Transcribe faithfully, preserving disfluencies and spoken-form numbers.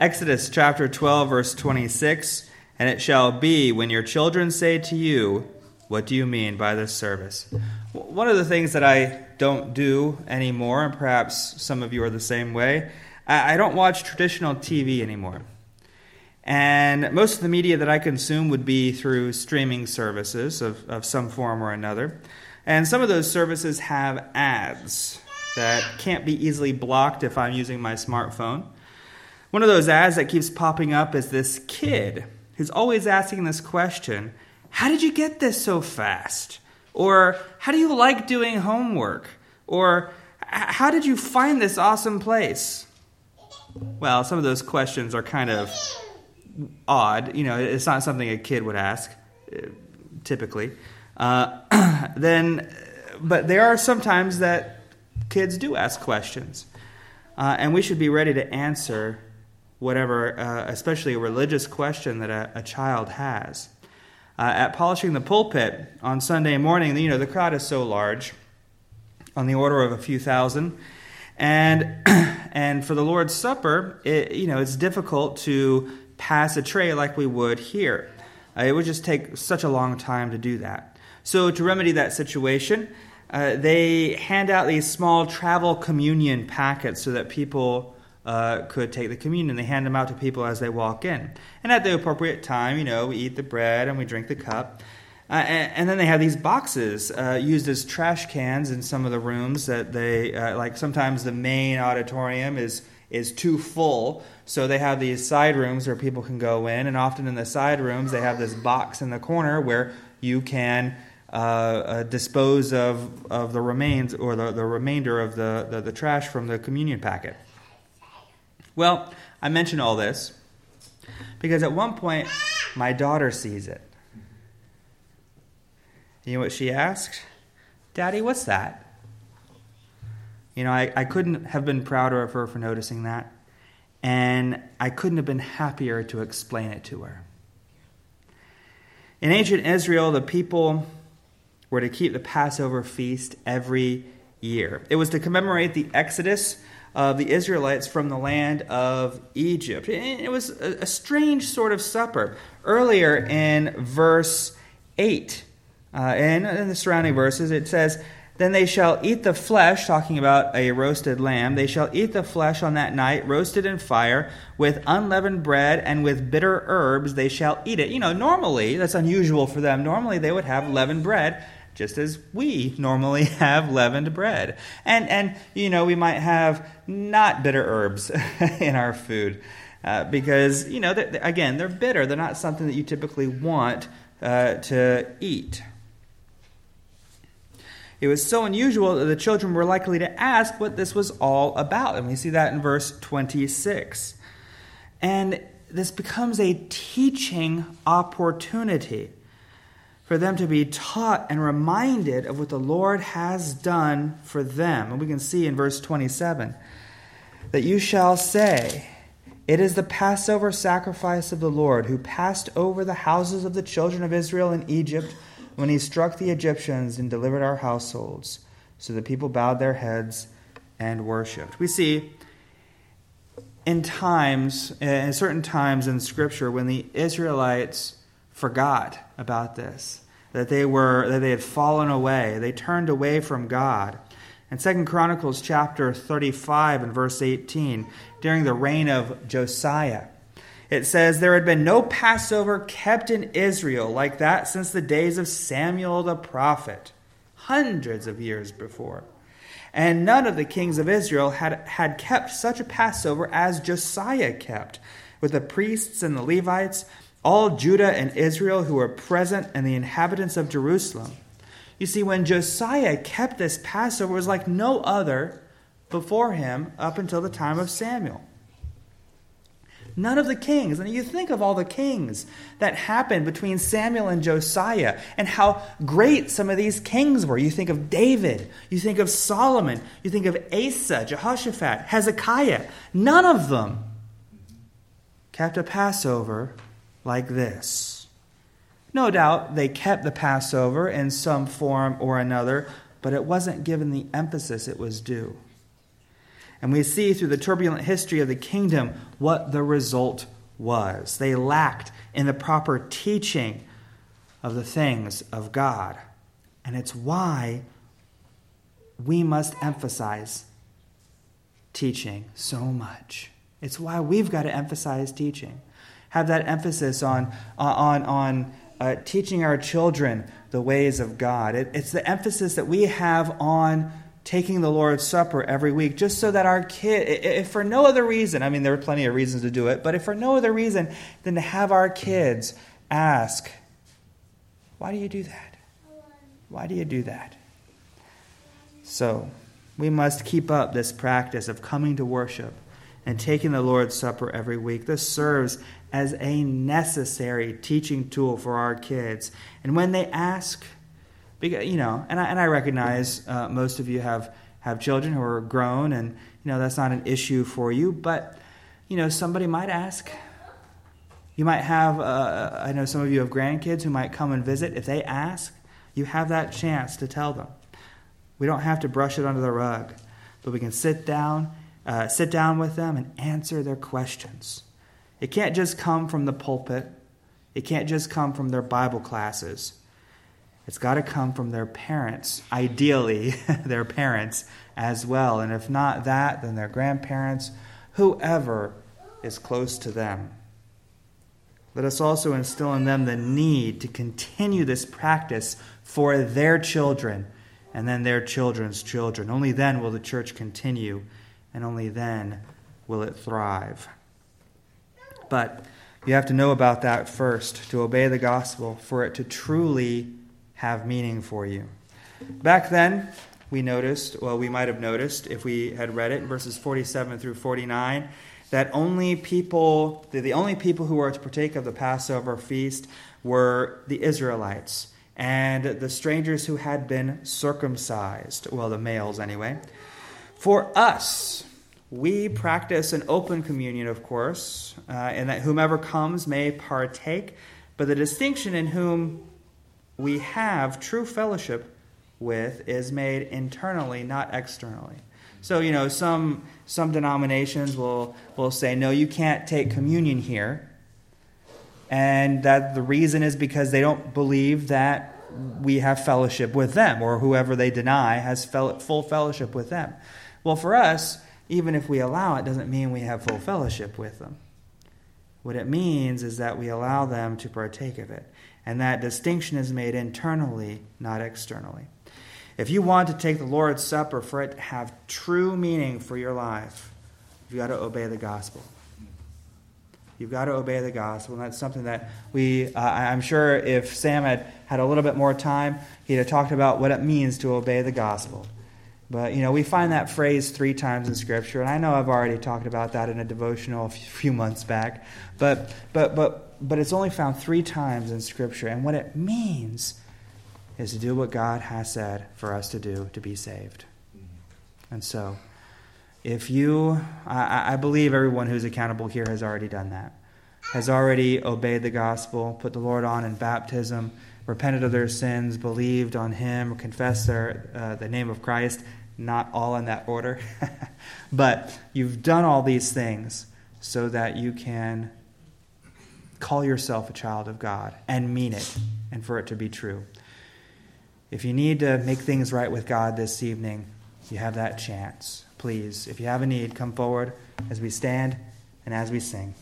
Exodus chapter twelve, verse twenty-six, "And it shall be when your children say to you, 'What do you mean by this service?'" One of the things that I don't do anymore, and perhaps some of you are the same way, I don't watch traditional T V anymore. And most of the media that I consume would be through streaming services of, of some form or another. And some of those services have ads that can't be easily blocked if I'm using my smartphone. One of those ads that keeps popping up is this kid who's always asking this question, "How did you get this so fast?" Or, "How do you like doing homework?" Or, "How did you find this awesome place?" Well, some of those questions are kind of odd. You know, it's not something a kid would ask, typically. Uh, then, but there are some times that kids do ask questions. Uh, and we should be ready to answer whatever, uh, especially a religious question that a, a child has. Uh, at Polishing the Pulpit on Sunday morning, you know, the crowd is so large, on the order of a few thousand. And and for the Lord's Supper, it, you know, it's difficult to pass a tray like we would here. Uh, it would just take such a long time to do that. So to remedy that situation, uh, they hand out these small travel communion packets so that people uh, could take the communion. They hand them out to people as they walk in. And at the appropriate time, you know, we eat the bread and we drink the cup. Uh, and, and then they have these boxes uh, used as trash cans in some of the rooms that they, uh, like sometimes the main auditorium is is too full, so they have these side rooms where people can go in, and often in the side rooms they have this box in the corner where you can uh, uh, dispose of, of the remains or the, the remainder of the, the, the trash from the communion packet. Well, I mention all this because at one point my daughter sees it. You know what she asked? "Daddy, what's that?" You know, I, I couldn't have been prouder of her for noticing that, and I couldn't have been happier to explain it to her. In ancient Israel, the people were to keep the Passover feast every year. It was to commemorate the exodus of the Israelites from the land of Egypt. And it was a, a strange sort of supper. Earlier in verse eight, uh, and in the surrounding verses, it says, "Then they shall eat the flesh," talking about a roasted lamb, "they shall eat the flesh on that night, roasted in fire, with unleavened bread and with bitter herbs they shall eat it." You know, normally, that's unusual for them. Normally they would have leavened bread, just as we normally have leavened bread. And, and you know, we might have not bitter herbs in our food uh, because, you know, they're, again, they're bitter. They're not something that you typically want uh, to eat. It was so unusual that the children were likely to ask what this was all about. And we see that in verse twenty-six. And this becomes a teaching opportunity for them to be taught and reminded of what the Lord has done for them. And we can see in verse twenty-seven that you shall say, "It is the Passover sacrifice of the Lord, who passed over the houses of the children of Israel in Egypt, when he struck the Egyptians and delivered our households." So the people bowed their heads and worshipped. We see in times, in certain times in Scripture, when the Israelites forgot about this, that they were that they had fallen away, they turned away from God. In Second Chronicles chapter thirty-five and verse eighteen, during the reign of Josiah, it says, "There had been no Passover kept in Israel like that since the days of Samuel the prophet," hundreds of years before. "And none of the kings of Israel had, had kept such a Passover as Josiah kept, with the priests and the Levites, all Judah and Israel who were present, and the inhabitants of Jerusalem." You see, when Josiah kept this Passover, it was like no other before him up until the time of Samuel. None of the kings, and you think of all the kings that happened between Samuel and Josiah and how great some of these kings were. You think of David, you think of Solomon, you think of Asa, Jehoshaphat, Hezekiah. None of them kept a Passover like this. No doubt they kept the Passover in some form or another, but it wasn't given the emphasis it was due. And we see through the turbulent history of the kingdom what the result was. They lacked in the proper teaching of the things of God. And it's why we must emphasize teaching so much. It's why we've got to emphasize teaching. Have that emphasis on, on, on uh, teaching our children the ways of God. It, it's the emphasis that we have on taking the Lord's Supper every week, just so that our kid, if for no other reason, I mean, there are plenty of reasons to do it, but if for no other reason than to have our kids ask, why do you do that? Why do you do that? So, we must keep up this practice of coming to worship and taking the Lord's Supper every week. This serves as a necessary teaching tool for our kids. And when they ask, you know, and I, and I recognize uh, most of you have, have children who are grown, and, you know, that's not an issue for you. But, you know, somebody might ask. You might have, uh, I know some of you have grandkids who might come and visit. If they ask, you have that chance to tell them. We don't have to brush it under the rug, but we can sit down, uh, sit down with them and answer their questions. It can't just come from the pulpit. It can't just come from their Bible classes. It's got to come from their parents, ideally their parents as well. And if not that, then their grandparents, whoever is close to them. Let us also instill in them the need to continue this practice for their children and then their children's children. Only then will the church continue, and only then will it thrive. But you have to know about that first, to obey the gospel, for it to truly have meaning for you. Back then, we noticed, well, we might have noticed, if we had read it, verses forty-seven through forty-nine, that only people, the only people who were to partake of the Passover feast were the Israelites and the strangers who had been circumcised, well, the males anyway. For us, we practice an open communion, of course, uh, and that whomever comes may partake, but the distinction in whom we have true fellowship with is made internally, not externally. So, you know, some some denominations will, will say, no, you can't take communion here. And that the reason is because they don't believe that we have fellowship with them, or whoever they deny has fel- full fellowship with them. Well, for us, even if we allow it, doesn't mean we have full fellowship with them. What it means is that we allow them to partake of it. And that distinction is made internally, not externally. If you want to take the Lord's Supper for it to have true meaning for your life, you've got to obey the gospel. You've got to obey the gospel. And that's something that we, uh, I'm sure if Sam had had a little bit more time, he'd have talked about what it means to obey the gospel. But, you know, we find that phrase three times in Scripture, and I know I've already talked about that in a devotional a few months back, but but but but it's only found three times in Scripture, and what it means is to do what God has said for us to do to be saved. And so, if you, I, I believe everyone who's accountable here has already done that, has already obeyed the gospel, put the Lord on in baptism, repented of their sins, believed on Him, confessed their, uh, the name of Christ. Not all in that order, but you've done all these things so that you can call yourself a child of God and mean it, and for it to be true. If you need to make things right with God this evening, you have that chance. Please, if you have a need, come forward as we stand and as we sing.